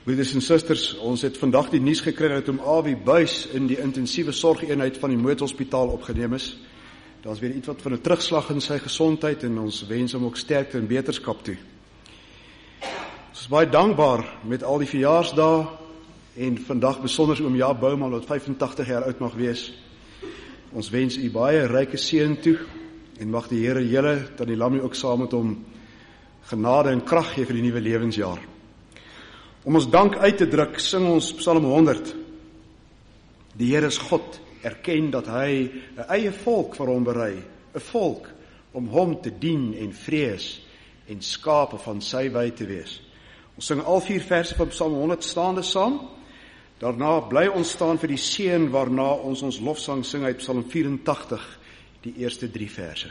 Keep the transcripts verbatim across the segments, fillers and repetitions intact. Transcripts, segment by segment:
Broeders en susters, ons het vandag die nuus gekry dat oom Awie Buys in die intensiewe sorgeenheid van die Moedhospitaal opgeneem is. Daar is weer iets wat van 'n terugslag in sy gesondheid en ons wens hom ook sterkte en beterskap toe. Ons is baie dankbaar met al die verjaarsdae en vandag besonder oom Jaap Bouman wat vyfentagtig jaar oud mag wees. Ons wens u baie ryke seën toe en mag die Here julle, Tannie Lammy ook saam met hom genade en krag gee vir die nuwe lewensjaar. Om ons dank uit te druk, sing ons Psalm honderd. Die Here is God, erken dat hy 'n eie volk vir hom berei, 'n volk om hom te dien en vrees en skape van sy wy te wees. Ons sing al vier verse van Psalm honderd staande saam. Daarna bly ons staan vir die seën waarna ons ons lofsang sing uit Psalm vyerentagtig, die eerste drie verse.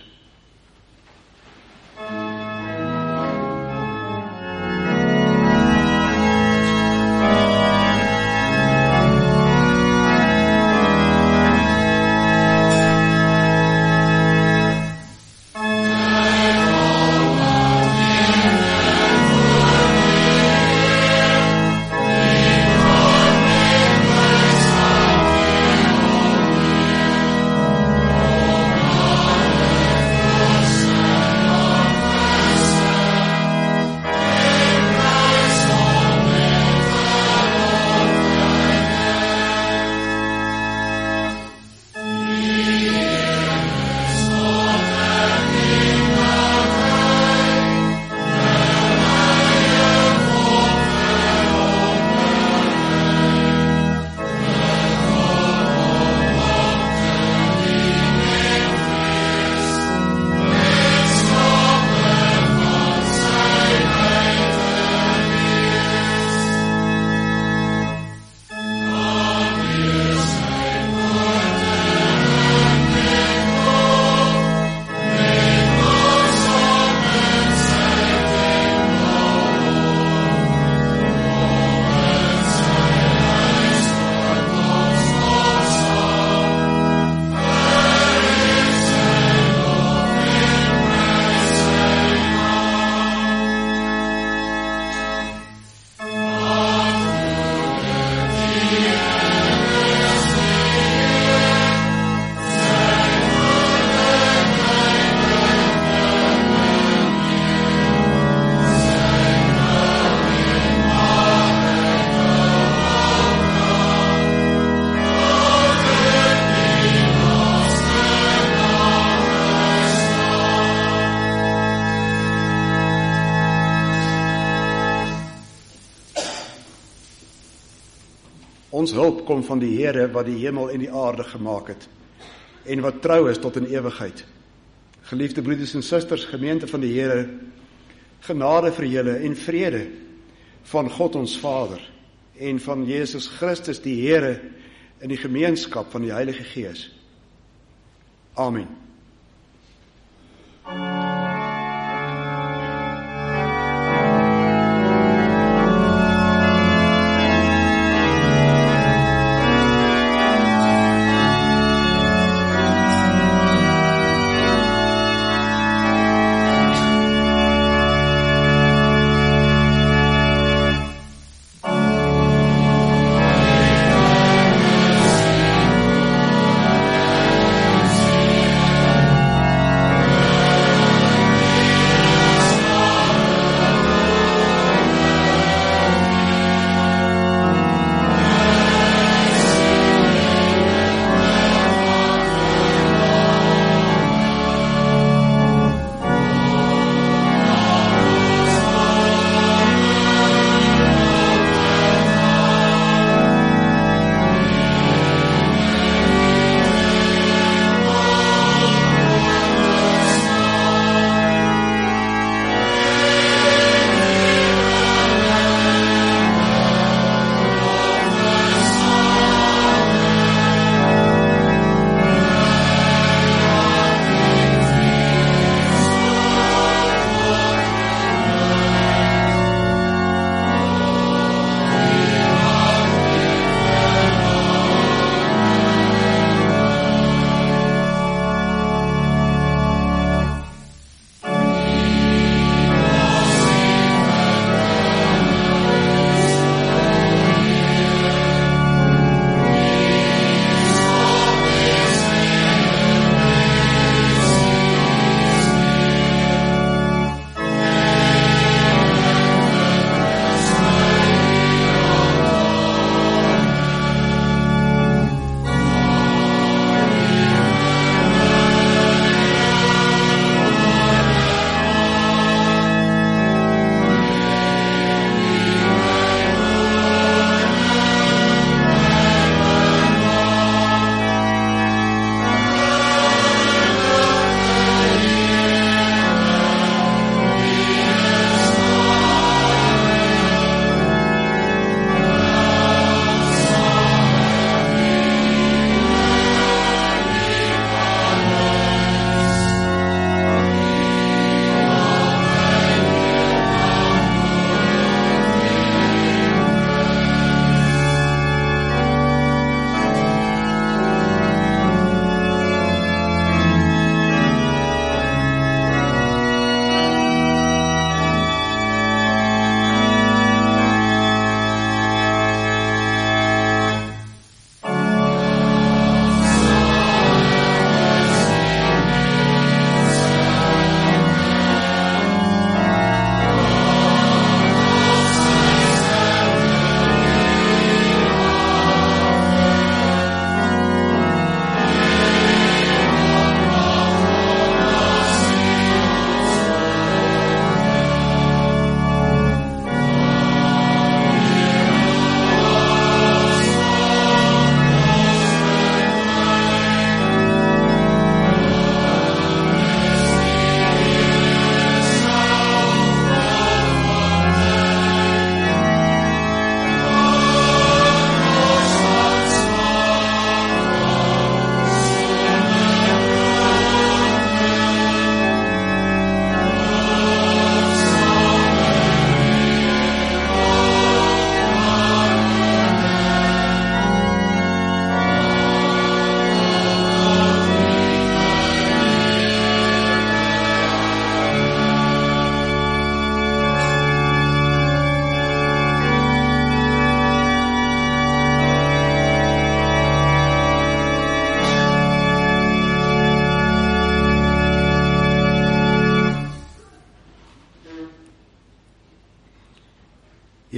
Ons hulp kom van die Here wat die hemel en die aarde gemaak het en wat trou is tot in ewigheid. Geliefde broeders en susters, gemeente van die Here, genade vir julle en vrede van God ons Vader en van Jesus Christus die Here in die gemeenskap van die Heilige Gees. Amen. Amen.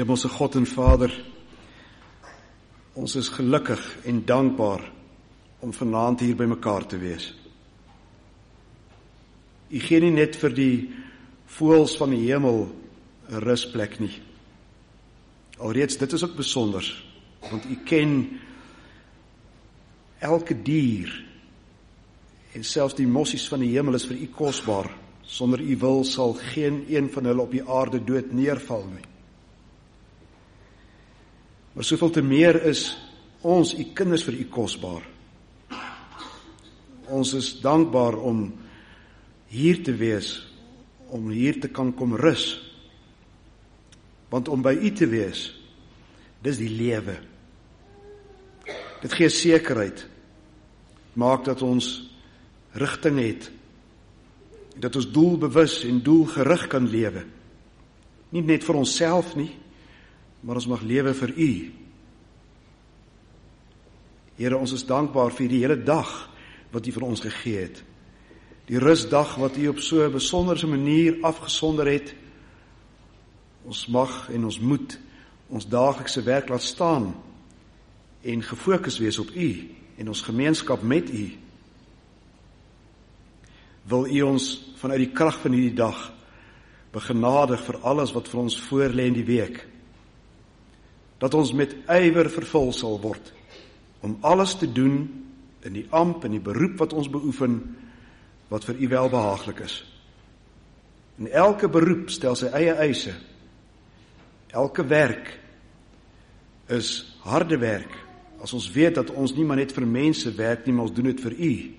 Hemelse God en Vader, ons is gelukkig en dankbaar om vanaand hier by mekaar te wees. U gee nie net vir die voëls van die hemel 'n rusplek nie. Alreeds dit is ook besonder, want u ken elke dier en selfs die mossies van die hemel is vir u kosbaar. Sonder u wil sal geen een van hulle op die aarde dood neerval nie. Maar soveel te meer is ons, u kinders, vir u kosbaar. Ons is dankbaar om hier te wees, om hier te kan kom rus. Want om by u te wees, dis die lewe. Dit gee sekerheid, maak dat ons rigting het, dat ons doelbewus en doelgerig kan lewe. Nie net vir onsself nie, maar ons mag lewe vir u. Here, ons is dankbaar vir die hele dag wat u vir ons gegee het. Die rustdag wat u op so 'n besondere manier afgesonder het. Ons mag en ons moet ons daaglikse werk laat staan en gefokus wees op u en ons gemeenskap met u. Wil u ons vanuit die krag van hierdie dag begenadig vir alles wat vir ons voorlê in die week. Dat ons met ywer vervul sal word om alles te doen in die amp en die beroep wat ons beoefen, wat vir u welbehaaglik is. En elke beroep stel sy eie eise. Elke werk is harde werk, as ons weet dat ons nie maar net vir mense werk nie, maar ons doen dit vir u.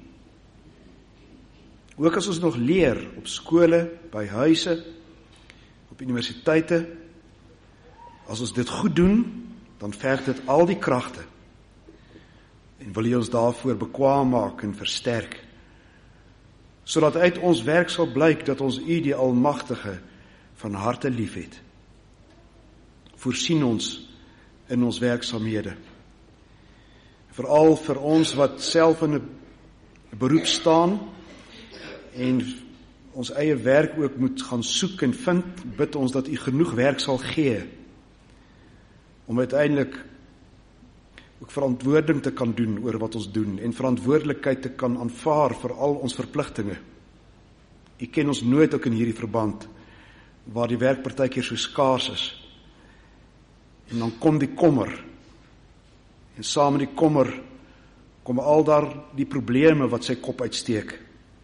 Ook as ons nog leer op skole, by huise, op universiteite, as ons dit goed doen, dan verg dit al die kragte. En wil u ons daarvoor bekwaam maak en versterk, sodat uit ons werk sal blyk dat ons u die Almagtige van harte lief het. Voorsien ons in ons werksaamhede. Veral vir ons wat self in 'n beroep staan en ons eie werk ook moet gaan soek en vind, bid ons dat u genoeg werk sal gee om uiteindelik ook verantwoording te kan doen oor wat ons doen en verantwoordelikheid te kan aanvaar vir al ons verpligtinge. U ken ons nood ook in hierdie verband, waar die werk partykeer so skaars is. En dan kom die kommer, en saam met die kommer kom al daar die probleme wat sy kop uitsteek.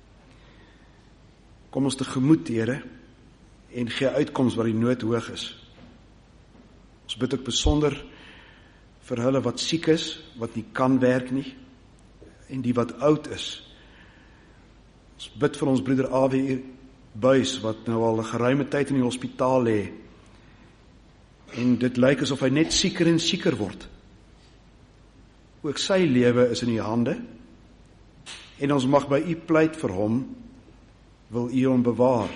Kom ons tegemoet, Here, en gee uitkoms waar die nood hoog is. Ons bid ook besonder vir hulle wat siek is, wat nie kan werk nie, en die wat oud is. Ons bid vir ons broeder A W Buys, wat nou al 'n geruime tyd in die hospitaal lê, en dit lyk asof hy net sieker en sieker word. Ook sy lewe is in u hande, en ons mag by u pleit vir hom, wil u hom bewaar.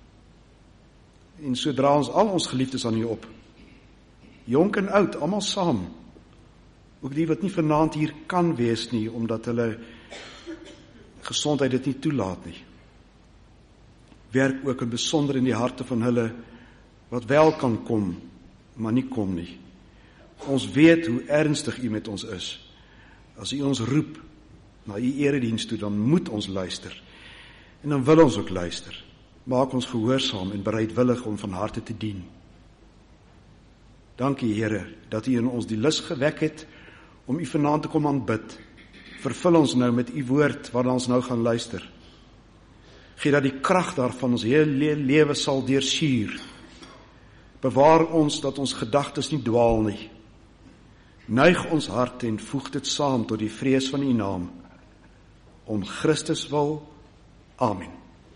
En so dra ons al ons geliefdes aan u op, jonk en oud, almal saam, ook die wat nie vanaand hier kan wees nie, omdat hulle gesondheid dit nie toelaat nie. Werk ook in besonder in die harte van hulle, wat wel kan kom, maar nie kom nie. Ons weet hoe ernstig u met ons is. As u ons roep na u erediens toe, dan moet ons luister. En dan wil ons ook luister. Maak ons gehoorsaam en bereidwillig om van harte te dien. Dankie, Here, dat u in ons die lus gewek het om u vanaand te kom aanbid. Vervul ons nou met u woord waarna ons nou gaan luister. Gee dat die krag daarvan ons hele lewe sal deursuur. Bewaar ons dat ons gedagtes nie dwaal nie. Neig ons hart en voeg dit saam tot die vrees van u naam. Om Christus wil. Amen.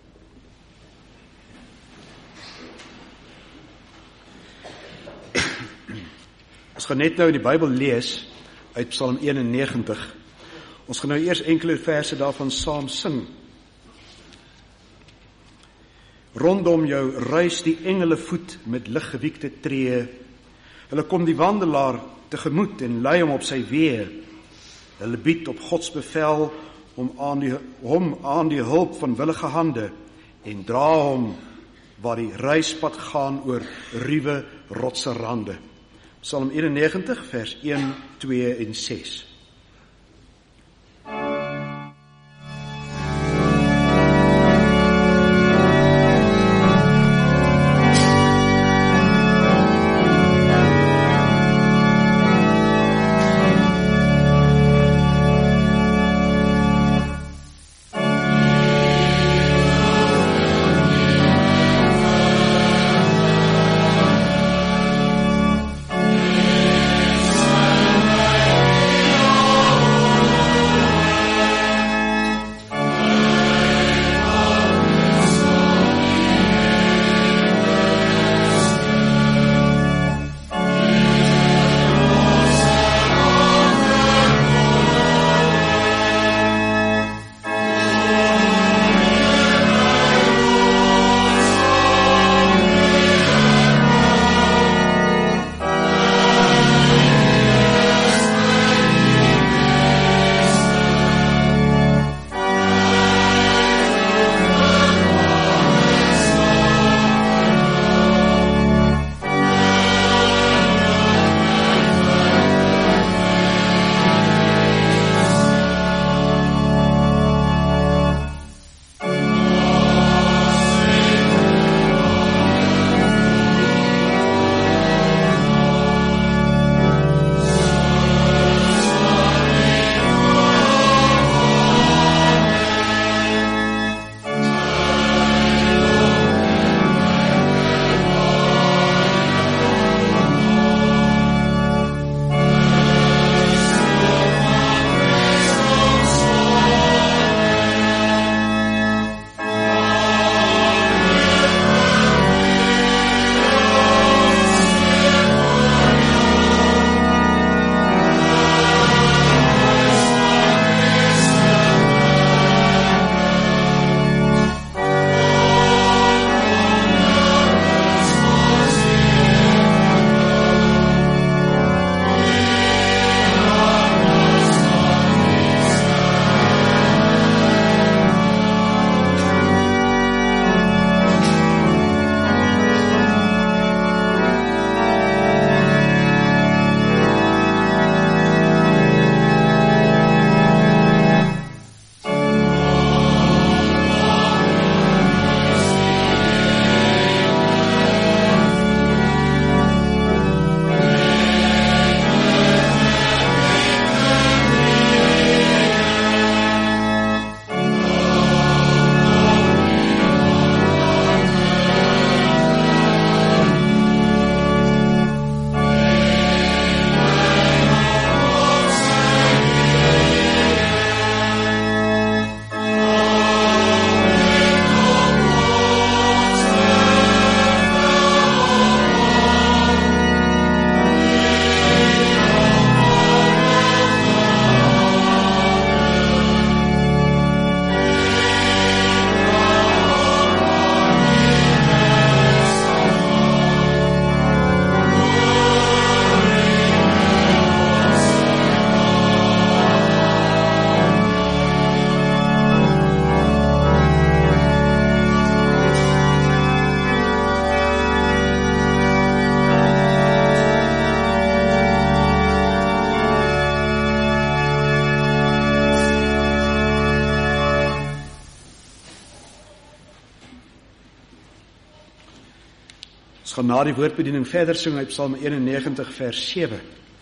Ons gaan net nou die Bybel lees uit Psalm eenennegentig. Ons gaan nou eers enkele verse daarvan saam sing. Rondom jou ruis die engele voet met liggewiekte tree. Hulle kom die wandelaar tegemoet en lei hom op sy weë. Hulle bied op Gods bevel om aan die, hom aan die hulp van willige hande en dra hom waar die reispad gaan oor ruwe rotse rande. Psalm eenennegentig, vers een, twee en ses. Ons gaan na die woordbediening verder sing uit Psalm eenennegentig vers sewe.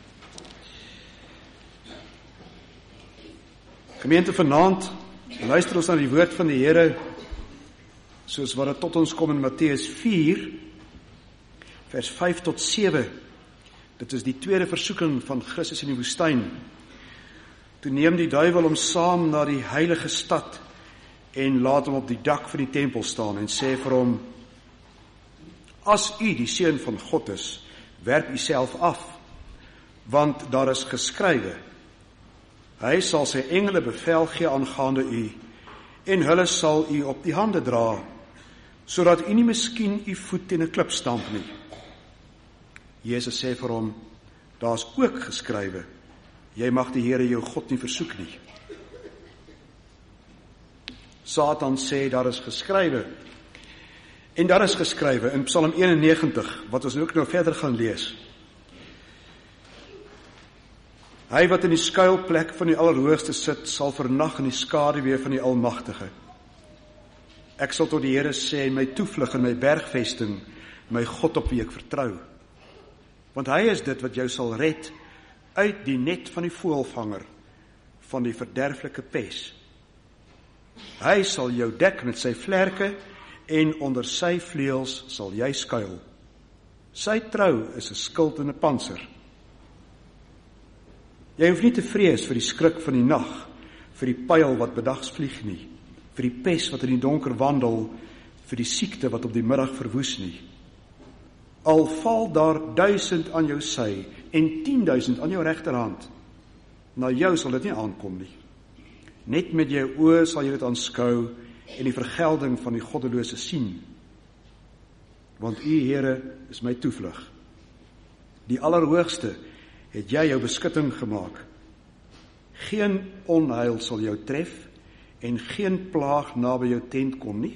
Gemeente, vanaand luister ons na die woord van die Here soos wat dit tot ons kom in Matteus vier vers vyf tot sewe. Dit is die tweede versoeking van Christus in die woestyn. Toe neem die duiwel hom saam na die heilige stad en laat hom op die dak van die tempel staan en sê vir hom: As u die seun van God is, werp u self af, want daar is geskrywe: Hy sal sy engele bevel gee aangaande u, en hulle sal u op die hande dra, sodat u nie miskien u voet teen 'n klip stamp nie. Jesus sê vir hom: Daar's ook geskrywe: Jy mag die Here jou God nie versoek nie. Satan sê: Daar is geskrywe: En daar is geskrywe in Psalm eenennegentig, wat ons ook nou verder gaan lees. Hy wat in die skuilplek van die Allerhoogste sit, sal vernag in die skaduwee van die Almagtige. Ek sal tot die Here sê, my toevlug en my bergvesting, my God op wie ek vertrou. Want hy is dit wat jou sal red uit die net van die voëlvanger, van die verderflike pes. Hy sal jou dek met sy vlerke, en onder sy vleuels sal jy skuil. Sy trou is 'n skild en 'n pantser. Jy hoef nie te vrees vir die skrik van die nag, vir die pyl wat bedags vlieg nie, vir die pes wat in die donker wandel, vir die siekte wat op die middag verwoes nie. Al val daar duisend aan jou sy, en tienduisend aan jou regterhand, na jou sal dit nie aankom nie. Net met jou oë sal jy dit aanskou, en die vergelding van die goddelose sien. Want U, Here, is my toevlug. Die Allerhoogste het jy jou beskutting gemaak. Geen onheil sal jou tref, en geen plaag naby jou tent kom nie.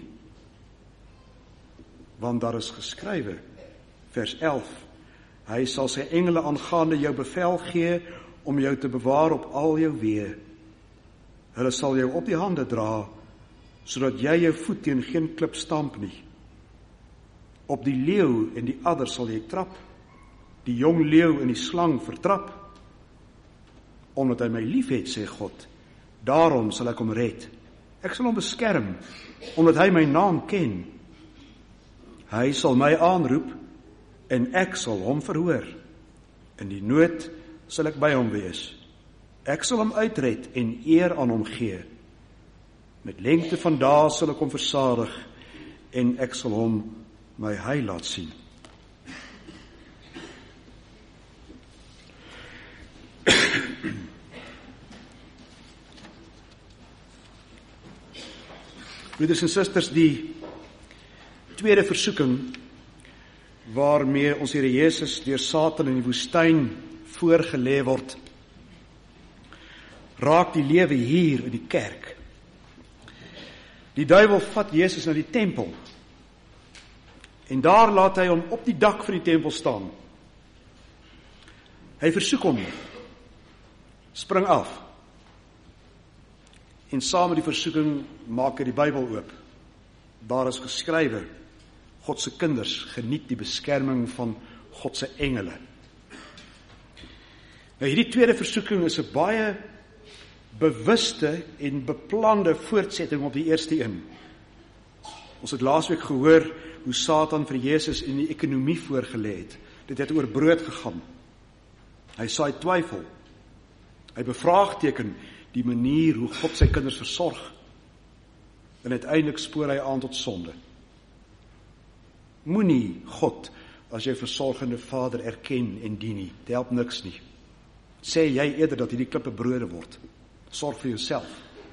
Want daar is geskrywe, vers elf, hy sal sy engele aangaande jou bevel gee, om jou te bewaar op al jou weë. Hulle sal jou op die hande dra, sodat jy jou voet teen geen klip stamp nie. Op die leeu en die adder sal jy trap, die jong leeu en die slang vertrap. Omdat hy my lief het, sê God, daarom sal ek hom red. Ek sal hom beskerm, omdat hy my naam ken. Hy sal my aanroep, en ek sal hom verhoor. In die nood sal ek by hom wees. Ek sal hom uitred en eer aan hom gee. Met lengte van dae sal ek hom versadig, en ek sal hom my heil laat sien. Broeders en susters, die tweede versoeking waarmee ons Here Jesus deur Satan in die woestyn voorgelê word, raak die lewe hier in die kerk. Die duiwel vat Jesus na die tempel, en daar laat hy hom op die dak van die tempel staan. Hy versoek hom, spring af, en saam met die versoeking maak hy die Bybel oop. Daar is geskrywe, God se kinders geniet die beskerming van God se engele. Nou hierdie tweede versoeking is 'n baie bewuste en beplande voortsetting op die eerste een. Ons het laasweek gehoor hoe Satan vir Jesus in die ekonomie voorgelê het. Dit het oor brood gegaan. Hy saai twyfel. Hy bevraagteken die manier hoe God sy kinders versorg. En uiteindelik spoor hy aan tot sonde. Moenie God as jou versorgende Vader erken en dien nie. Dit help niks nie. Sê jy eerder dat hierdie klippe brode word. Sorg vir jouself.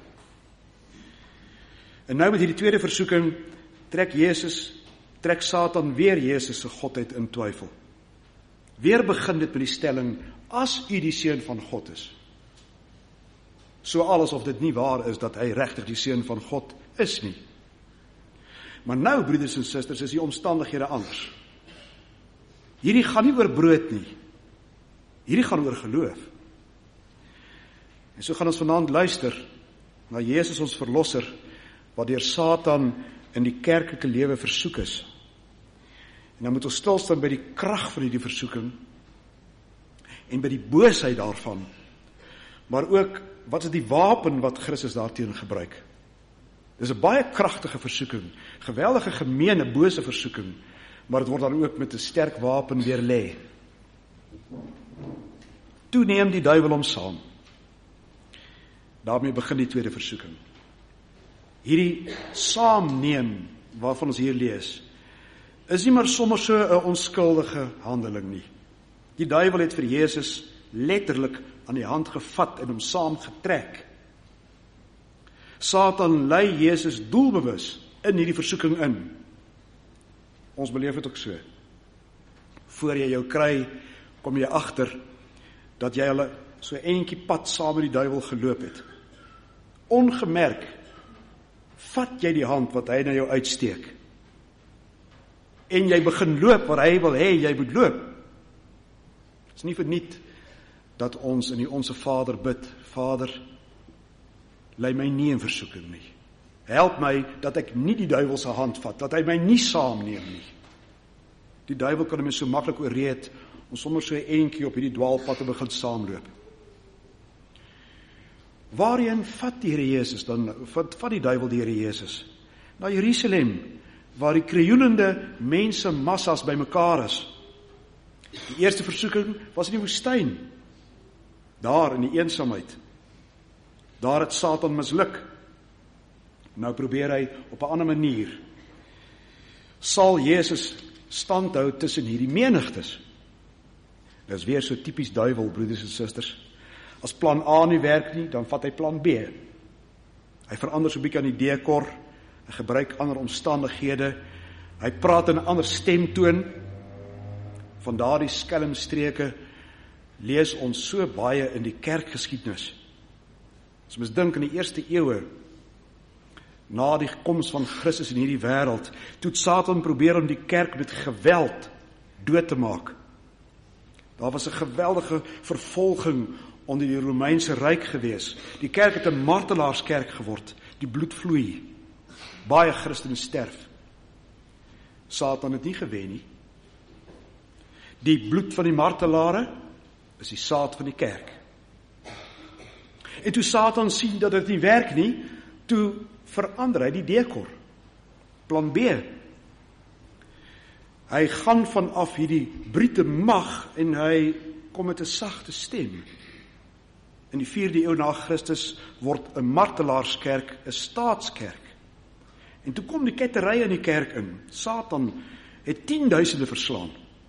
En nou met hierdie tweede versoeking trek Jesus, trek Satan weer Jesus se godheid in twyfel. Weer begin dit met die stelling, as U die seun van God is. So alles of dit nie waar is dat hy regtig die seun van God is nie. Maar nou, broeders en susters, is die omstandighede anders. Hierdie gaan nie oor brood nie. Hierdie gaan oor geloof. En so gaan ons vanaand luister na Jesus ons verlosser, wat deur Satan in die kerklike lewe versoek is. En dan moet ons stilstaan by die krag van hierdie versoeking, en by die boosheid daarvan, maar ook, wat is die wapen wat Christus daarteen gebruik? Dis 'n baie kragtige versoeking, geweldige gemeene, bose versoeking, maar dit word dan ook met 'n sterk wapen weerlê. Toe neem die duiwel hom saam. Daarmee begin die tweede versoeking. Hierdie saamneem, waarvan ons hier lees, is nie maar sommer so 'n onskuldige handeling nie. Die duiwel het vir Jesus letterlik aan die hand gevat en hom saamgetrek. Satan lei Jesus doelbewus in hierdie versoeking in. Ons beleef dit ook so. Voor jy jou kry, kom jy agter dat jy hulle so eentjie pad saam met die duiwel geloop het. Ongemerk vat jy die hand wat hy na jou uitsteek. en jy begin loop waar hy wil hê jy moet loop. Dit is nie verniet dat ons in die Onse Vader bid, Vader, lei my nie in versoeking nie. Help my dat ek nie die duiwel se hand vat, dat hy my nie saamneem nie. Die duiwel kan my so maklik oorreed om sommer so 'n entjie op hierdie dwaalpad te begin saamloop. Waarheen vat die Here Jesus dan, vat, vat die duiwel die Here Jesus? Na Jerusalem, waar die krioelende mense massas bymekaar is. Die eerste versoeking was in die woestyn, daar in die eensaamheid. Daar het Satan misluk. Nou probeer hy op 'n ander manier. Sal Jesus standhou tussen hierdie menigtes? Dit is weer so tipies duiwel, broeders en susters. As plan A nie werk nie, dan vat hy plan B. Hy verander so 'n bietjie aan die dekor, hy gebruik ander omstandighede, hy praat in 'n ander stemtoon. Van daardie skelmstreke lees ons so baie in die kerkgeskiedenis. As mens dink in die eerste eeue, na die koms van Christus in hierdie wêreld, toe het Satan probeer om die kerk met geweld dood te maak. Daar was 'n geweldige vervolging onder die Romeinse ryk gewees. Die kerk het 'n martelaarskerk geword, die bloed vloei. Baie Christene sterf. Satan het nie gewen nie. Die bloed van die martelare is die saad van die kerk. En toe Satan sien dat dit nie werk nie, toe verander hy die dekor. Plan B. Hy gaan vanaf hierdie brute mag en hy kom met 'n sagte stem. In die vierde eeu na Christus word 'n martelaarskerk 'n staatskerk. En toe kom die kettery in die kerk in. Satan het tienduisende verslaan.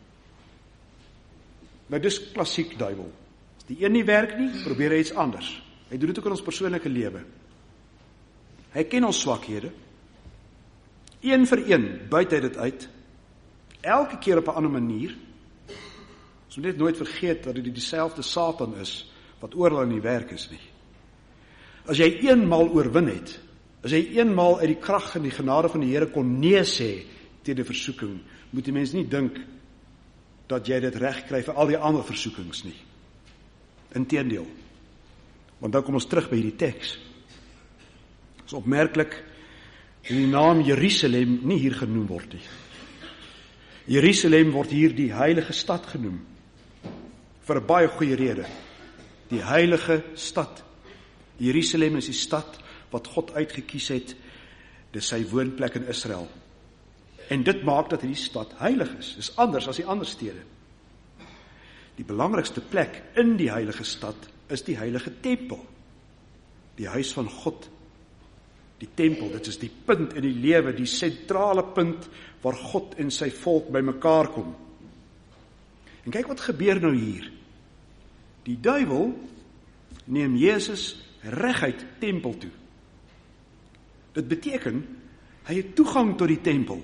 Nou dis klassiek duiwel. As die een nie werk nie, probeer hy iets anders. Hy doen dit ook in ons persoonlike lewe. Hy ken ons swakhede. Een vir een buit hy dit uit. Elke keer op 'n ander manier. Ons moet net nooit vergeet dat dit dieselfde Satan is wat oral in die werk is nie. As jy eenmaal oorwin het, as jy eenmaal uit die krag en die genade van die Here kon nee sê teen die versoeking, moet die mens nie dink dat jy dit reg kry vir al die ander versoekings nie. Inteendeel. Want dan kom ons terug by hierdie teks. Dit is opmerklik dat die naam Jerusalem nie hier genoem word nie. Jerusalem word hier die heilige stad genoem. Vir 'n baie goeie rede. Die heilige stad. Jerusalem is die stad wat God uitgekies het. Dis sy woonplek in Israel. En dit maak dat hierdie stad heilig is. Dis anders as die ander stede. Die belangrikste plek in die heilige stad is die heilige tempel. Die huis van God. Die tempel, dit is die punt in die lewe, die sentrale punt waar God en sy volk by mekaar kom. En kyk wat gebeur nou hier. Die duiwel neem Jesus reguit tempel toe. Dit beteken, hy het toegang tot die tempel.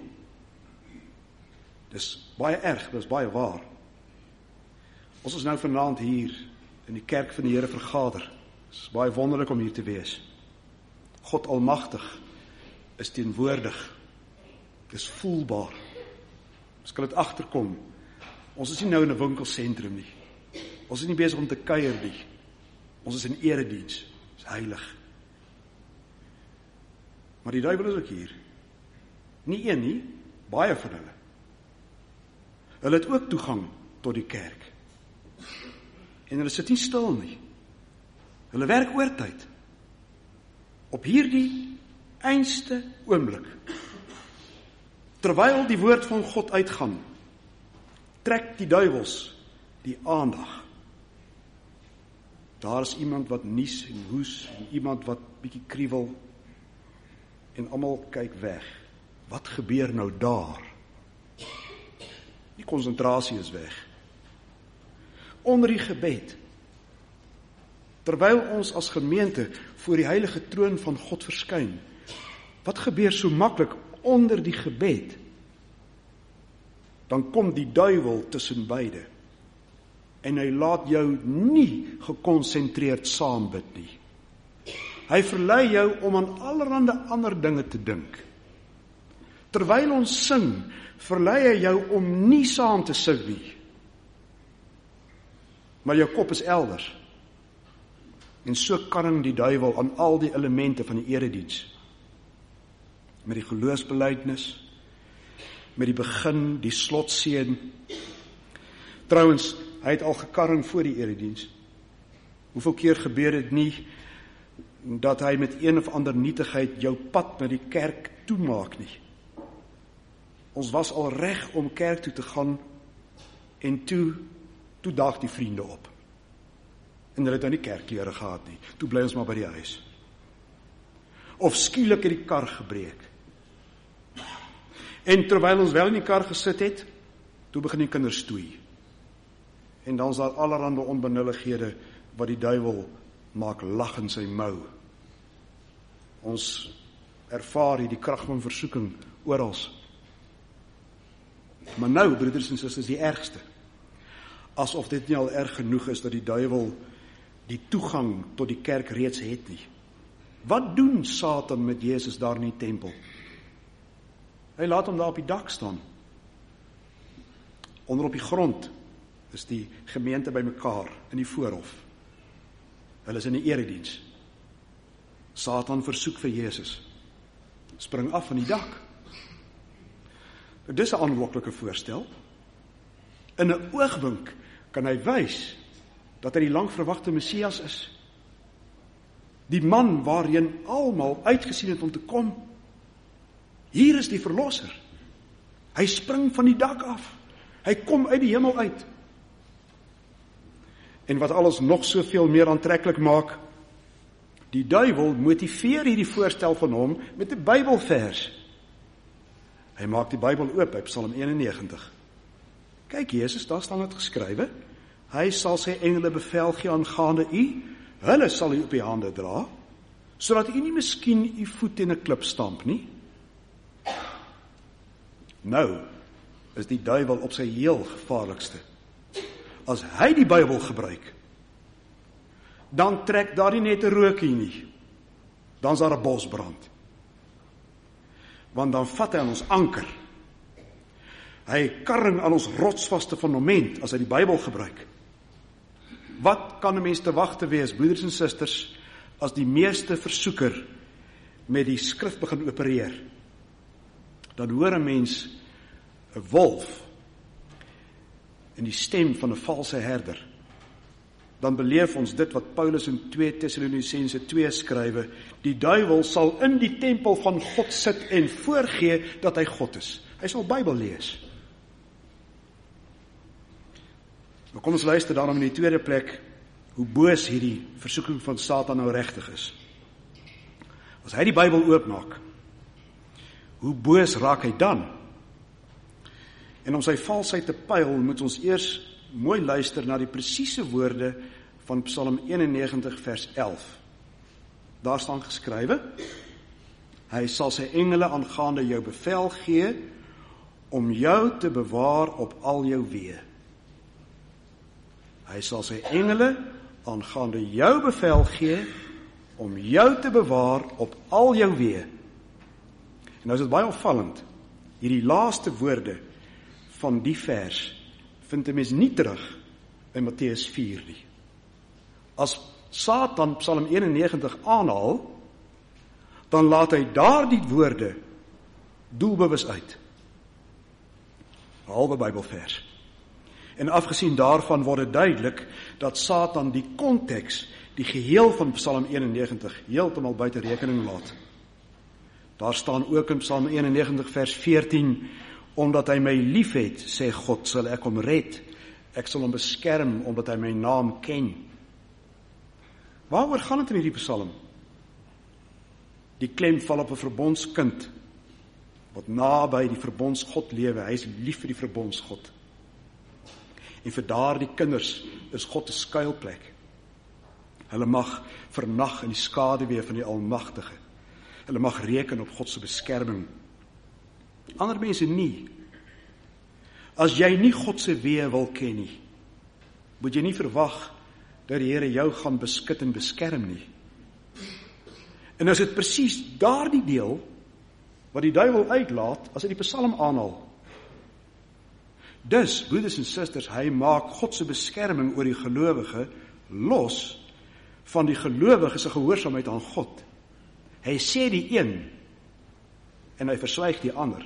Dis baie erg, dis baie waar. Ons is nou vanaand hier in die kerk van die Here vergader. Dit is baie wonderlik om hier te wees. God Almagtig is teenwoordig. Dis voelbaar. Ons kan dit agterkom. Ons is nie nou in 'n winkelsentrum nie. Ons is nie besig om te kuier nie. Ons is in erediens. Dis heilig. Maar die duiwel is ook hier. Nie een nie, baie van hulle. Hulle het ook toegang tot die kerk. En hulle sit nie stil nie. Hulle werk oortyd. Op hierdie einste oomblik, terwyl die woord van God uitgaan, trek die duiwels die aandag. Daar is iemand wat nies en hoes, en iemand wat bietjie kriewel, en almal kyk weg. Wat gebeur nou daar? Die konsentrasie is weg. Onder die gebed, terwyl ons as gemeente voor die heilige troon van God verskyn, wat gebeur so maklik onder die gebed? Dan kom die duiwel tussen beide. En hy laat jou nie gekonsentreerd saam bid nie. Hy verlei jou om aan allerhande ander dinge te dink. Terwyl ons sing, verlei hy jou om nie saam te sing nie. Maar jou kop is elders. En so karring die duiwel aan al die elemente van die erediens. Met die geloofsbelijdenis, met die begin, die slotseën. Trouwens, hy het al gekarring voor die erediens. Hoeveel keer gebeur dit nie, dat hy met een of ander nietigheid jou pad na die kerk toemaak nie. Ons was al reg om kerk toe te gaan, en toe, toe daag die vriende op. En hulle het dan nie kerkklere gehad nie, toe bly ons maar by die huis. Of skielik het die kar gebreek. En terwyl ons wel in die kar gesit het, toe begin die kinders stoei. En dan is daar allerhande onbenullighede, wat die duiwel maak lag in sy mou. Ons ervaar hier die krag van versoeking orals. Maar nou, broeders en susters, die ergste. Asof dit nie al erg genoeg is, dat die duiwel die toegang tot die kerk reeds het nie. Wat doen Satan met Jesus daar in die tempel? Hy laat hom daar op die dak staan. Onder op die grond is die gemeente by mekaar in die voorhof. Hulle is in die erediens. Satan versoek vir Jesus. Spring af van die dak. Dit is 'n aanloklike voorstel. In 'n oogwink kan hy wys dat hy die langverwagte Messias is. Die man waarheen almal uitgesien het om te kom. Hier is die verlosser. Hy spring van die dak af. Hy kom uit die hemel uit. En wat alles nog soveel meer aantreklik maak, die duiwel motiveer hierdie voorstel van hom met 'n Bybelvers. Hy maak die Bybel oop by Psalm eenennegentig. Kyk Jesus, daar staan dit geskrywe. Hy sal sy engele bevel gee aangaande u, hulle sal u op die hande dra, sodat u nie miskien u voet in 'n klip stamp nie. Nou is die duiwel op sy heel gevaarlikste. As hy die Bybel gebruik, dan trek daar nie net 'n rookie nie, dan is daar 'n bosbrand. Want dan vat hy aan ons anker. Hy karring aan ons rotsvaste fundament as hy die Bybel gebruik. Wat kan 'n mens te wag te wees, broeders en susters, as die meeste versoeker met die skrif begin opereer? Dan hoor 'n mens 'n wolf in die stem van 'n valse herder. Dan beleef ons dit wat Paulus in twee Tessalonisense twee skrywe, die duiwel sal in die tempel van God sit en voorgee dat hy God is. Hy sal Bybel lees. Maar kom ons luister dan in die tweede plek, hoe boos hierdie versoeking van Satan nou regtig is. As hy die Bybel oopmaak, hoe boos raak hy dan? En om sy valsheid te pyl, moet ons eers mooi luister na die presiese woorde van Psalm eenennegentig vers elf. Daar staan geskrywe, hy sal sy engele aangaande jou bevel gee, om jou te bewaar op al jou weë. Hy sal sy engele aangaande jou bevel gee, om jou te bewaar op al jou weë. En nou is dit baie opvallend, hierdie laaste woorde van die vers, vind 'n mens nie terug in Matteus vier nie. As Satan Psalm eenennegentig aanhaal, dan laat hy daardie woorde doelbewus uit. 'n Halwe Bybelvers. En afgesien daarvan word dit duidelik dat Satan die konteks, die geheel van Psalm eenennegentig heeltemal buite rekening laat. Daar staan ook in Psalm eenennegentig vers veertien, omdat hy my lief het, sê God, sal ek hom red. Ek sal hom beskerm, omdat hy my naam ken. Waaroor gaan het in hierdie Psalm? Die klem val op 'n verbondskind, wat naby die verbondsgod lewe. Hy is lief vir die verbondsgod. En vir daardie kinders is God 'n skuilplek. Hulle mag vernag in die skaduwee van die Almagtige. Hulle mag reken op God se beskerming. Ander mense nie. As jy nie God se weë wil ken nie, moet jy nie verwag dat die Here jou gaan beskut en beskerm nie. En as dit presies daardie deel wat die duiwel uitlaat, as hy die Psalm aanhaal, Dus, broeders en susters, hy maak God se beskerming oor die gelowige los van die gelowige se gehoorsaamheid aan God. Hy sê die een en hy verswyg die ander.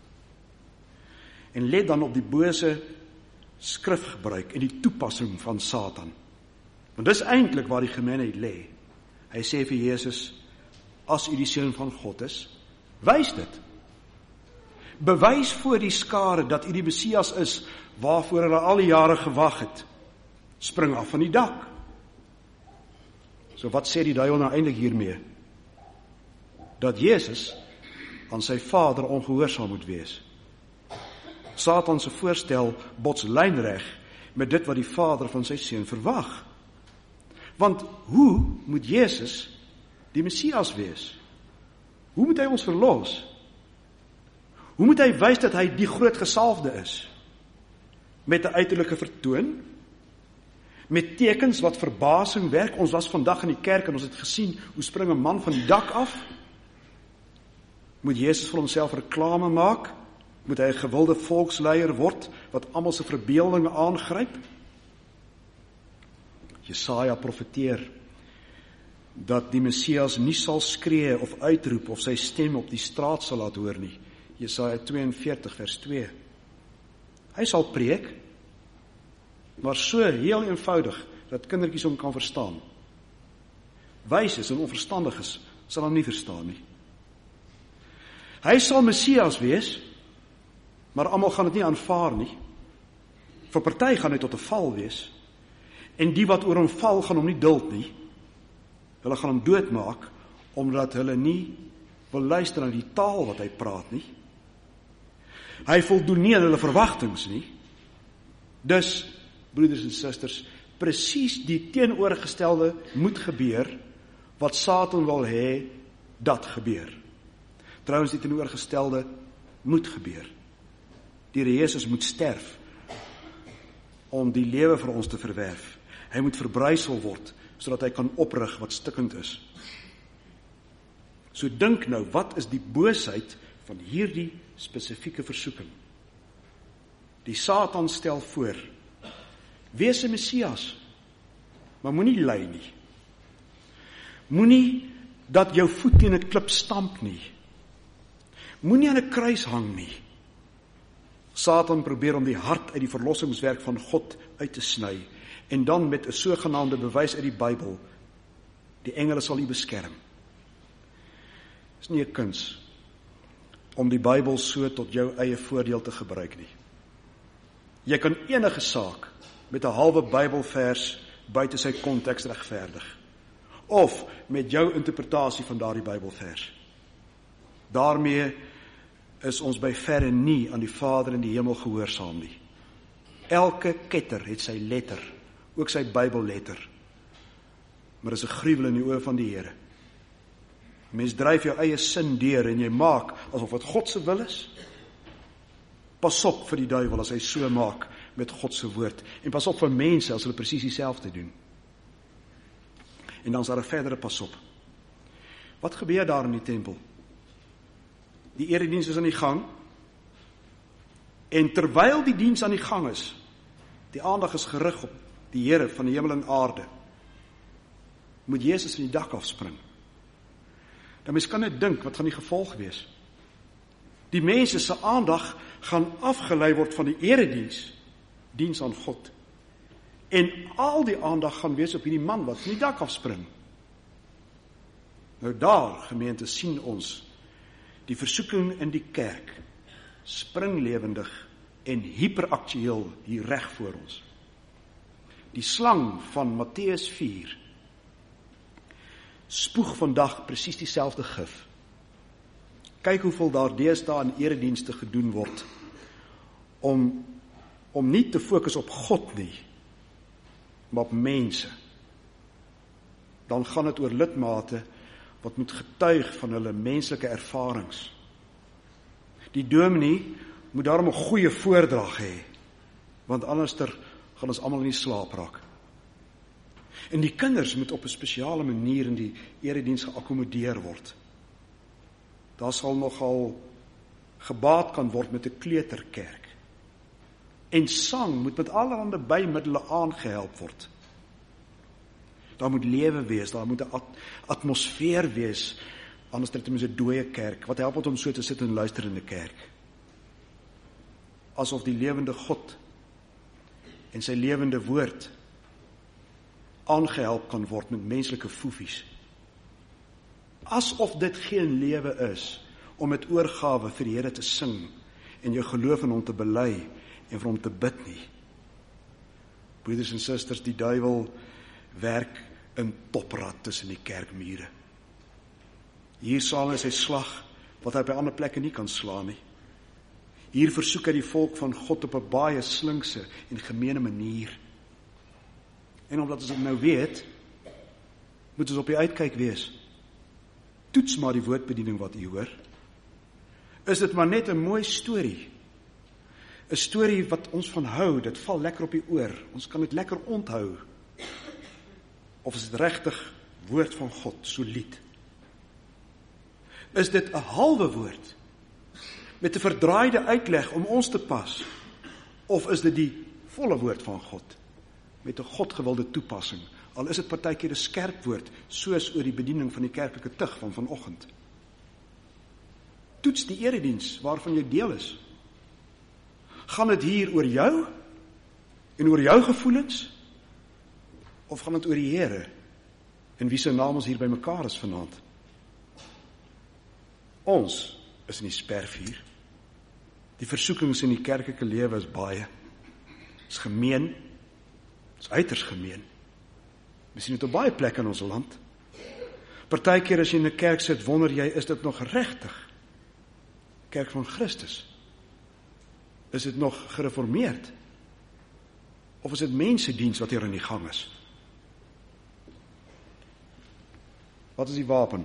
En let dan op die bose skrifgebruik en die toepassing van Satan. Want dis eintlik waar die gemeenheid lê. Hy sê vir Jesus, as u die seun van God is, wys dit. Bewys voor die skare dat u die Messias is, waarvoor hulle al die jare gewag het. Spring af van die dak. So wat sê die duiwel nou eintlik hiermee? Dat Jesus aan sy Vader ongehoorsaam moet wees. Satan se voorstel bots lynreg met dit wat die Vader van sy seun verwag. Want hoe moet Jesus die Messias wees? Hoe moet hy ons verlos? Hoe moet hy wys dat hy die groot gesalfde is? Met 'n uiterlike vertoon? Met tekens wat verbasing werk? Ons was vandag in die kerk en ons het gesien hoe spring 'n man van die dak af? Moet Jesus vir homself reklame maak? Moet hy 'n gewilde volksleier word wat almal se verbeeldinge aangryp? Jesaja profeteer dat die Messias nie sal skree of uitroep of sy stem op die straat sal laat hoor nie. Jesaja tweeënveertig vers twee. Hy sal preek, maar so heel eenvoudig dat kindertjies hom kan verstaan. Wyses en onverstandiges sal hom nie verstaan nie. Hy sal Messias wees, maar almal gaan dit nie aanvaar nie. Vir party gaan hy tot 'n val wees, en die wat oor hom val gaan hom nie duld nie. Hulle gaan hom doodmaak, omdat hulle nie wil luister na die taal wat hy praat nie. Hy voldoen nie aan hulle verwagtinge nie. Dus, broeders en susters, presies die teenoorgestelde moet gebeur, wat Satan wil hê, dat gebeur. Trouwens, die teenoorgestelde moet gebeur. Die Here Jesus moet sterf, om die lewe vir ons te verwerf. Hy moet verbrysel word, sodat hy kan oprig wat stikkend is. So dink nou, wat is die boosheid van hierdie spesifieke versoeking? Die Satan stel voor, wees 'n Messias, maar moenie ly nie. Moenie dat jou voet teen 'n klip stamp nie. Moenie aan 'n kruis hang nie. Satan probeer om die hart uit die verlossingswerk van God uit te sny, en dan met 'n sogenaamde bewys uit die Bybel, die engele sal u beskerm. Dit is nie 'n kuns om die Bybel so tot jou eie voordeel te gebruik nie. Jy kan enige saak met 'n halwe Bybelvers buite sy konteks regverdig, of met jou interpretasie van daardie Bybelvers. Daarmee is ons by verre nie aan die Vader in die hemel gehoorsaam nie. Elke ketter het sy letter, ook sy Bybelletter. Maar is 'n gruwel in die oë van die Here. Mens dryf jou eie sin deur en jy maak asof dit God se wil is. Pas op vir die duiwel as hy so maak met God se woord. En pas op vir mense as hulle presies dieselfde doen. En dan is daar 'n verdere pas op. Wat gebeur daar in die tempel? Die erediens is aan die gang. En terwyl die diens aan die gang is, die aandag is gerig op die Here van die hemel en aarde, moet Jesus van die dak afspring. Dan mens kan net dink, wat gaan die gevolg wees? Die mense se aandag gaan afgelei word van die erediens, diens aan God. En al die aandag gaan wees op hierdie man wat van die dak afspring. Nou daar, gemeente, sien ons die versoeking in die kerk, springlewendig en hyperaktueel hier reg voor ons. Die slang van Matteus vier spoeg vandag presies dieselfde gif. Kyk hoeveel daar deesdae in eredienste gedoen word, om, om nie te fokus op God nie, maar op mense. Dan gaan dit oor lidmate wat moet getuig van hulle menslike ervarings. Die dominee moet daarom 'n goeie voordrag hê, want anderster gaan ons almal in die slaap raak. En die kinders moet op 'n spesiale manier in die erediens geakkommodeer word. Daar sal nogal gebaat kan word met 'n kleuterkerk. En sang moet met allerhande bymiddele aangehelp word. Daar moet lewe wees, daar moet 'n at atmosfeer wees, anders het dit 'n dooie kerk. Wat help het om so te sit en luister in 'n kerk? Asof die lewende God en sy lewende woord aangehelp kan word met menslike foefies. Asof dit geen lewe is om met oorgawe vir die Here te sing en jou geloof in hom te bely en vir hom te bid nie. Broeders en susters, die duiwel werk in toprad tussen die kerkmure. Hier sal hy sy slag wat hy by ander plekke nie kan slaan nie. Hier versoek hy die volk van God op 'n baie slinkse en gemeene manier. En omdat ons dit nou weet, moet ons op die uitkyk wees. Toets maar die woordbediening wat u hoor. Is dit maar net 'n mooi storie? 'n Storie wat ons van hou, dit val lekker op die oor. Ons kan dit lekker onthou. Of is dit regtig woord van God, solied? Is dit 'n halwe woord met 'n verdraaide uitleg om ons te pas? Of is dit die volle woord van God met 'n Godgewilde toepassing? Al is dit partykeer 'n skerp woord, soos oor die bediening van die kerklike tug van vanoggend. Toets die erediens waarvan jy deel is. Gaan dit hier oor jou en oor jou gevoelens? Of gaan dit oor die Here en wie se naam ons hier by mekaar is vanaand? Ons is in die spervuur. Die versoekings in die kerklike lewe is baie. Is gemeen. Is uiters gemeen. We sien dit op baie plekke in ons land. Partykeer as jy in 'n kerk sit, wonder jy, is dit nog regtig kerk van Christus? Is dit nog gereformeerd? Of is dit mensediens wat hier in die gang is? Wat is die wapen?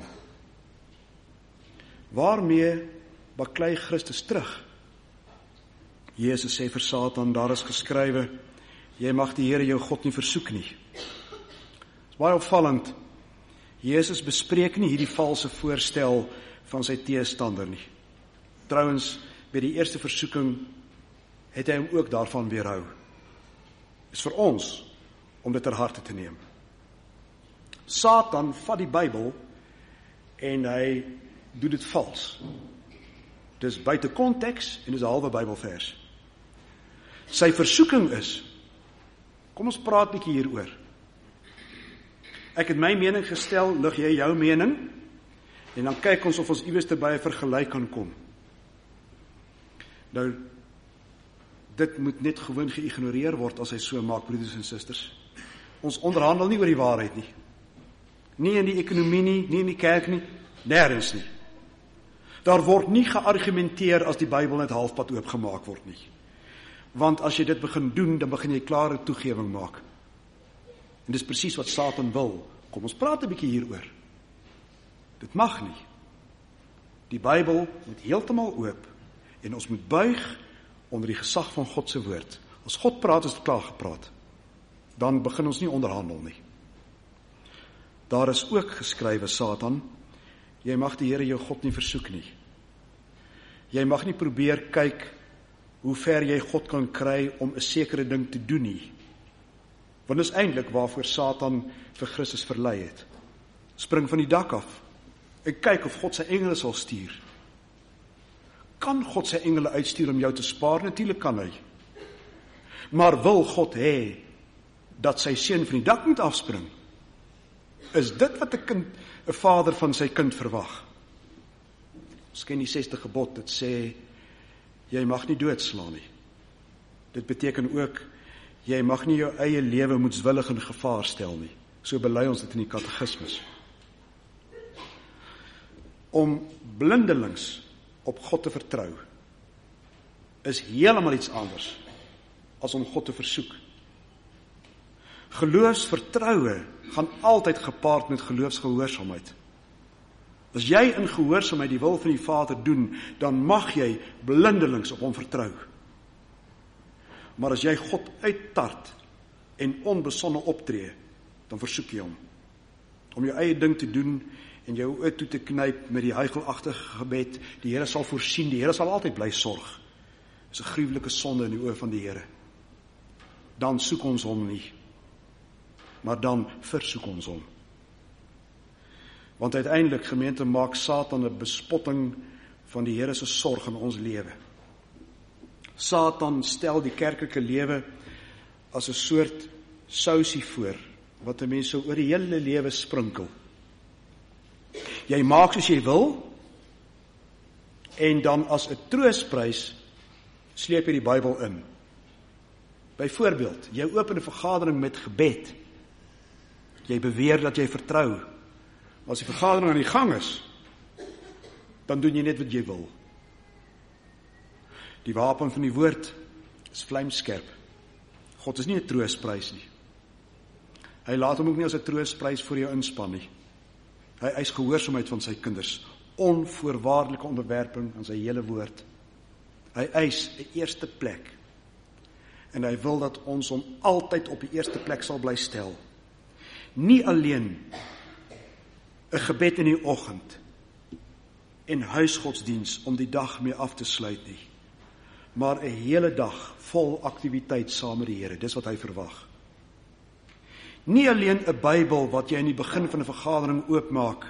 Waarmee baklei Christus terug? Jesus sê vir Satan, daar is geskrywe, jy mag die Here jou God nie versoek nie. Dit is baie opvallend. Jesus bespreek nie hierdie valse voorstel van sy teestander nie. Trouwens, by die eerste versoeking het hy hom ook daarvan weerhou. Is vir ons om dit ter harte te neem. Satan vat die Bybel en hy doen dit vals. Dis buite konteks en dis 'n halwe Bybelvers. Sy versoeking is, kom ons praat 'n bietjie hieroor. Ek het my mening gestel, lig jy jou mening, en dan kyk ons of ons iewers by 'n vergelyk kan kom. Nou, dit moet net gewoon geïgnoreer word as hy so maak, broeders en susters. Ons onderhandel nie oor die waarheid nie. Nie in die ekonomie nie, nie in die kerk nie, nêrens nie. Daar word nie geargumenteer as die Bybel net halfpad oopgemaak word nie. Want as jy dit begin doen, dan begin jy klare toegewing maak. En dis presies wat Satan wil. Kom ons praat 'n bietjie hieroor. Dit mag nie. Die Bybel moet heeltemal oop en ons moet buig onder die gesag van God se woord. As God praat, is dit klaar gepraat. Dan begin ons nie onderhandel nie. Daar is ook geskrywe, Satan, jy mag die Here jou God nie versoek nie. Jy mag nie probeer kyk hoe ver jy God kan kry om 'n sekere ding te doen nie. Want dis eintlik waarvoor Satan vir Christus verlei het. Spring van die dak af en kyk of God sy engele sal stuur. Kan God sy engele uitstuur om jou te spaar? Natuurlik kan hy. Maar wil God hê dat sy seun van die dak moet afspring? Is dit wat 'n kind, 'n vader van sy kind verwag? Ons ken die sesde gebod, dit sê, jy mag nie doodslaan nie. Dit beteken ook, jy mag nie jou eie lewe moedswillig in gevaar stel nie. So bely ons dit in die katekismes. Om blindelings op God te vertrou, is heeltemal iets anders as om God te versoek. Geloofsvertroue gaan altyd gepaard met geloofsgehoorsaamheid. As jy in gehoorsaamheid die wil van die Vader doen, dan mag jy blindelings op hom vertrou. Maar as jy God uittart en onbesonne optree, dan versoek jy hom. Om jou eie ding te doen en jou oë toe te knyp met die huigelagtige gebed, die Here sal voorsien, die Here sal altyd bly sorg. is 'n gruwelike sonde in die oë van die Here. Dan soek ons hom nie, maar dan versoek ons hom. Want uiteindelik, gemeente, maak Satan 'n bespotting van die Here se sorg in ons lewe. Satan stel die kerklike lewe as 'n soort sousie voor, wat 'n mens so oor die hele lewe sprinkel. Jy maak soos jy wil, en dan as 'n troostprys sleep jy die Bybel in. Byvoorbeeld, jy open 'n vergadering met gebed. Jy beweer dat jy vertrou. As die vergadering aan die gang is, dan doen jy net wat jy wil. Die wapen van die woord is vlijmskerp. God is nie 'n troostprys nie. Hy laat hom ook nie as 'n troostprys vir jou inspan nie. Hy eis gehoorsaamheid van sy kinders, onvoorwaardelike onderwerping aan sy hele woord. Hy eis 'n eerste plek, en hy wil dat ons hom altyd op die eerste plek sal bly stel. Nie alleen 'n gebed in die oggend en huisgodsdiens om die dag mee af te sluit nie, maar 'n hele dag vol aktiwiteit saam met die Here. Dis wat hy verwag. Nie alleen 'n Bybel wat jy in die begin van 'n vergadering oopmaak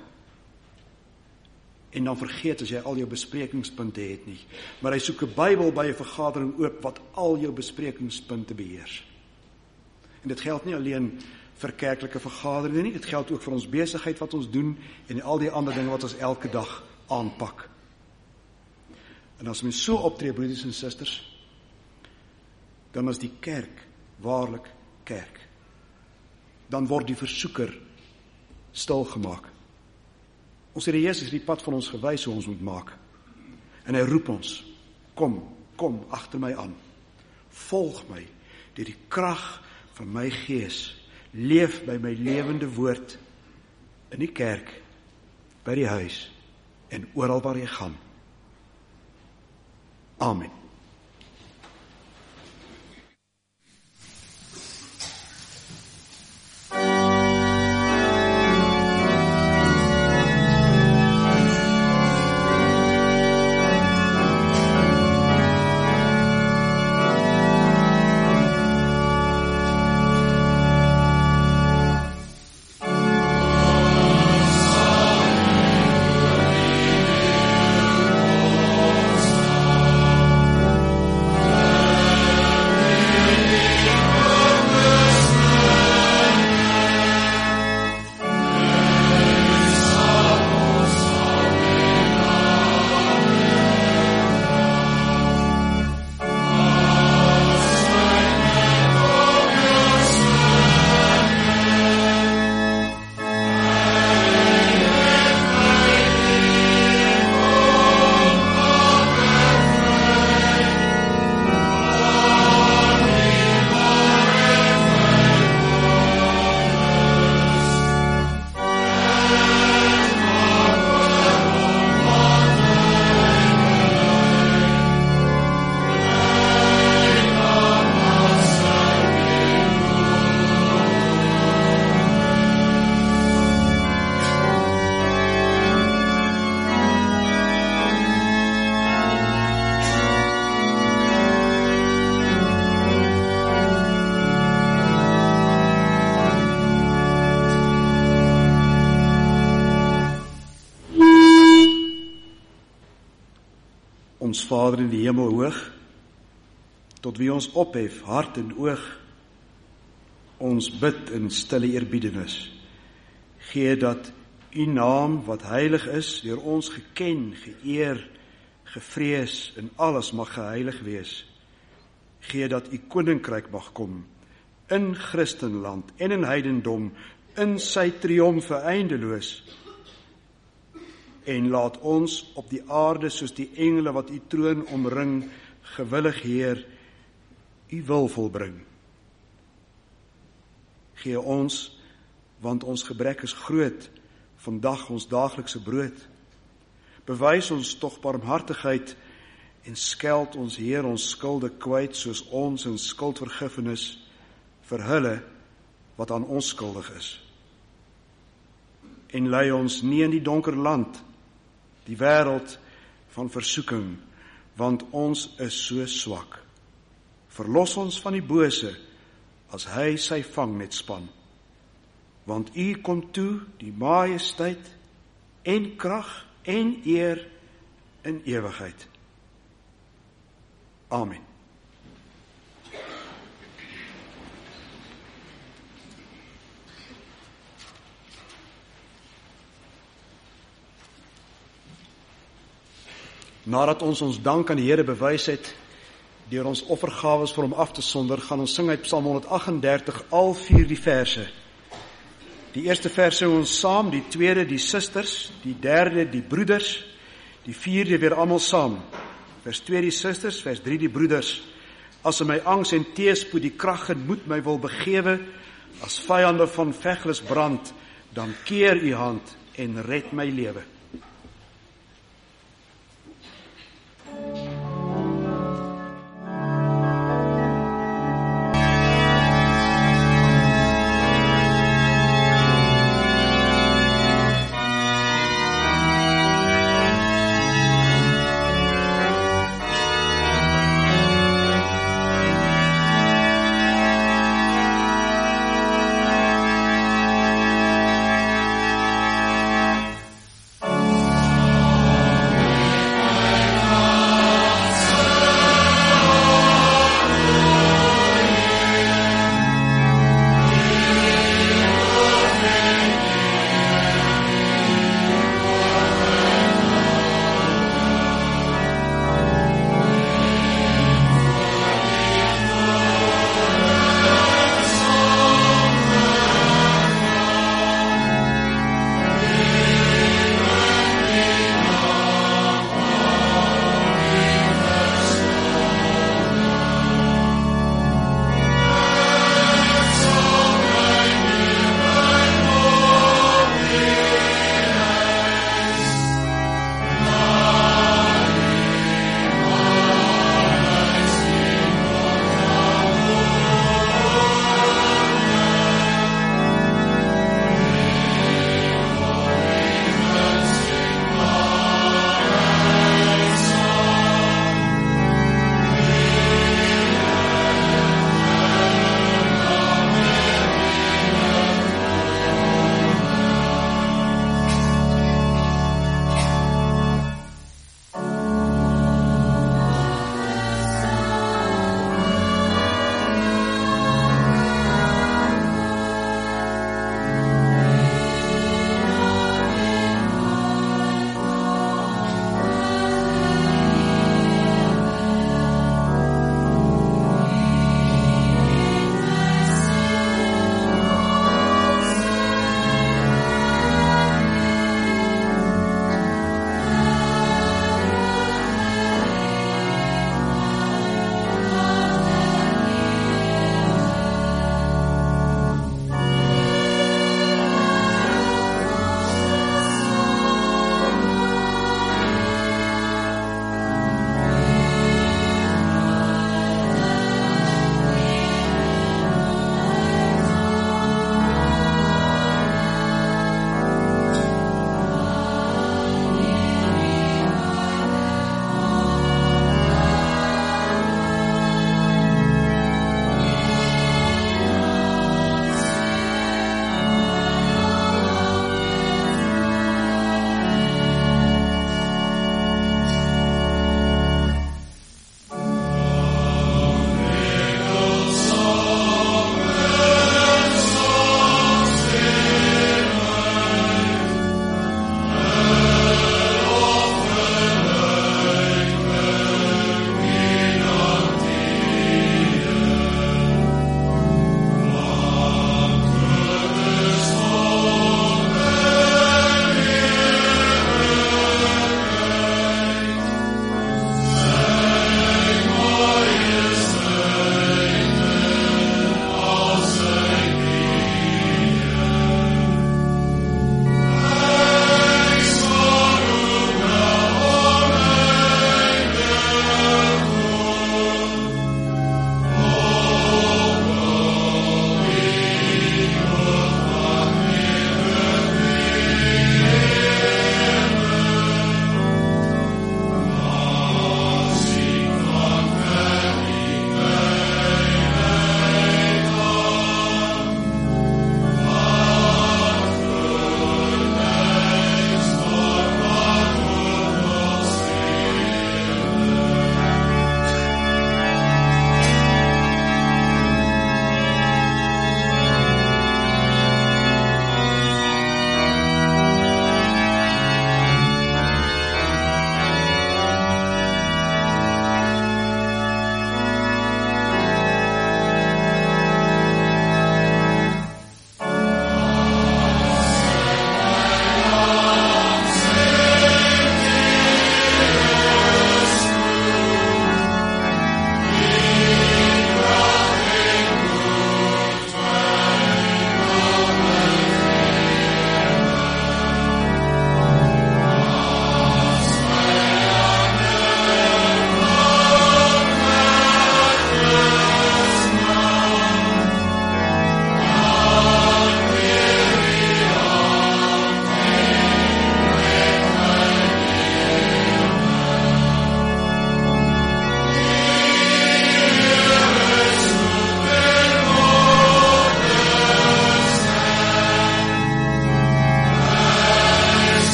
en dan vergeet as jy al jou besprekingspunte het nie, maar hy soek 'n Bybel by 'n vergadering oop wat al jou besprekingspunte beheers. En dit geld nie alleen vir kerklike vergaderinge nie, dit geld ook vir ons besigheid wat ons doen en al die ander dinge wat ons elke dag aanpak. En as mens so optree, broeders en susters, dan is die kerk waarlik kerk. Dan word die versoeker stilgemaak. Ons Here Jesus het die pad van ons gewys hoe ons moet maak. En hy roep ons, kom, kom agter my aan. Volg my deur die krag van my gees. Leef by my lewende woord in die kerk, by die huis en oral waar jy gaan. Amen. Ons Vader in die hemel hoog, tot wie ons ophef hart en oog, ons bid in stille eerbiedenis. Gee dat u naam wat heilig is, deur ons geken, geëer, gevrees, in alles mag geheilig wees. Gee dat u koninkryk mag kom, in Christenland en in heidendom, in sy triomfe eindeloos. En laat ons op die aarde soos die engele wat u troon omring, gewillig Heer, u wil volbring. Gee ons, want ons gebrek is groot, vandag ons daaglikse brood. Bewys ons tog barmhartigheid en skeld ons Heer ons skulde kwyt, soos ons in skuldvergifnis vir hulle wat aan ons skuldig is. En lei ons nie in die donker land, die wêreld van versoeking, want ons is so swak. Verlos ons van die bose, as hy sy vangnet span. Want U kom toe die majesteit en krag en eer in ewigheid. Amen. Nadat ons ons dank aan die Here bewys het, deur ons offergawes vir hom af te sonder, gaan ons sing uit Psalm honderd agt en dertig, al vier die verse. Die eerste vers sing ons saam, die tweede die susters, die derde die broeders, die vierde weer almal saam. Vers twee die susters, vers drie die broeders. As in my angs en teëspoed die krag en moed my wil begewe, as vyande van veglus brand, dan keer U hand en red my lewe.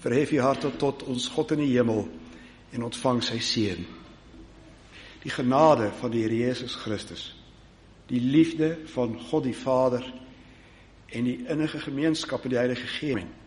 verhef u harte tot ons God in die hemel en ontvang sy seën. Die genade van die Here Jesus Christus, die liefde van God die Vader en die innige gemeenskap in die Heilige Gees